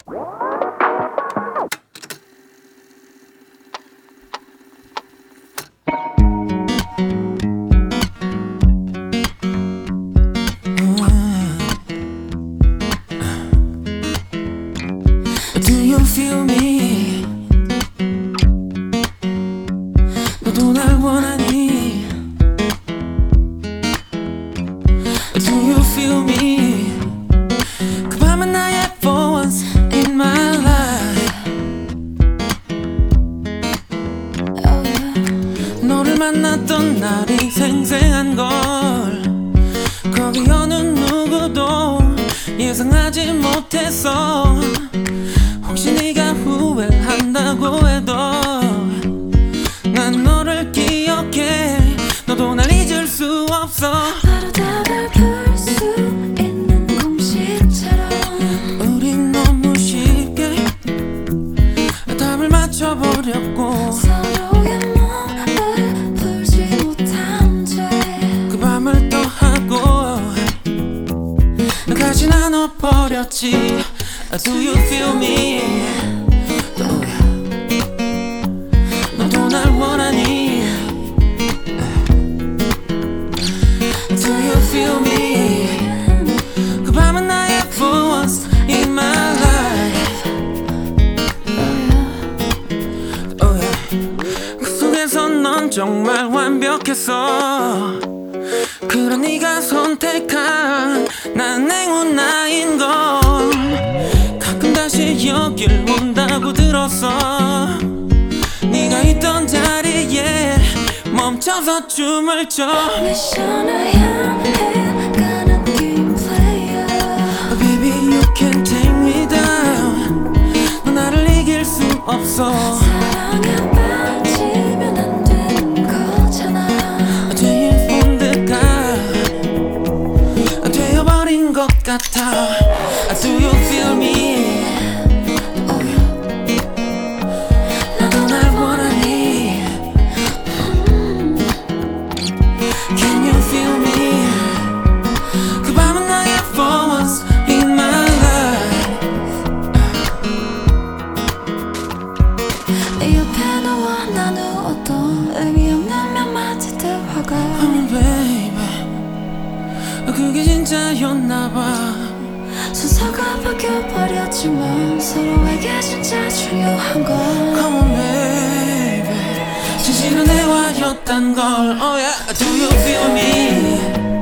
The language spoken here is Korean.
Do you feel me? 너도 날 원하니? Do you feel me? 그 밤은 나의 for once in my life. 너를 만났던 날이 생생한 걸 거기 어느 누구도 예상하지 못했어. 혹시 네가 후회를 한다고 해도 난 너를 기억해. 너도 날 잊을 수 없어. 바로 답을 볼 수 있는 공식처럼 우린 너무 쉽게 답을 맞춰버렸고 서로의 몸을 풀지 못한 채 그 밤을 또 하고 다시 나눠버렸지. Do you feel me? 너도 날 원하니? Do you feel me? 그 밤은 나의 for once in my life. Oh yeah. 그 속에서 넌 정말 완벽했어. 그런 네가 선택한 난 행운 나인 걸 가끔 다시 여길 온다고 들었어. 네가 있던 자리에 멈춰서 춤을 춰. 미션을 향해 가는 game player Oh, baby you can take me down. 너 나를 이길 수 없어. 사랑에 빠지면 안 되는 거잖아. 제일 본드가 되어버린 것 같아. Do you feel me? 너도 날 원하니? Can you feel me? 그 밤은 나의 for once in my life. 네 옆에 너와 나누었던 의미 없는 몇 마디 대화가 Come on baby, 그게 진짜였나봐. 순서가 바뀌어버렸지만 서로에게 진짜 중요한 건 Come on baby, 진실은 대화였단 걸. Oh yeah, do you feel me?